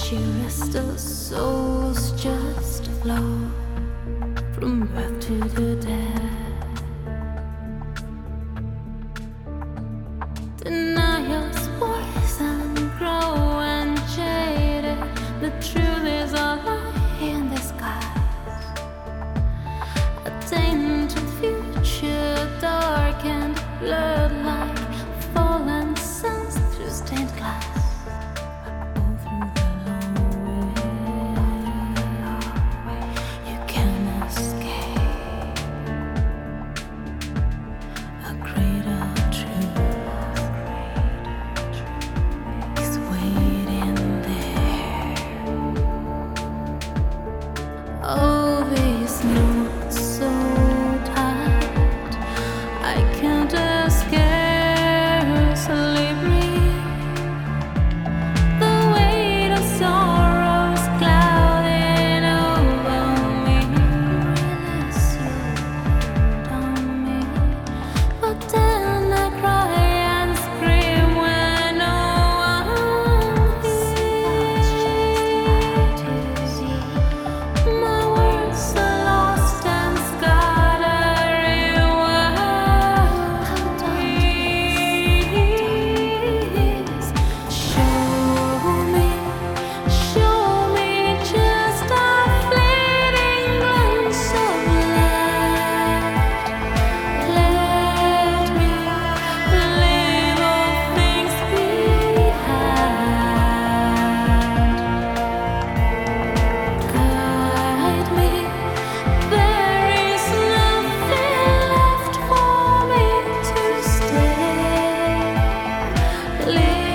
Cheerless, the soul's just a flow from birth to the dead. Denial's poison, grow and jaded. The truth is a lie in disguise. A tainted future, dark and blurred like fallen suns through stained glass. Oh, these knots so tight, I can't scarcely breathe. The weight of sorrow's clouding over me, release you on me. But then I cry and scream when no one hears. My words are lost and scattering wildly. Show me just a fleeting glimpse of light. Let me leave all things behind. Guide me, there is nothing left for me to stay.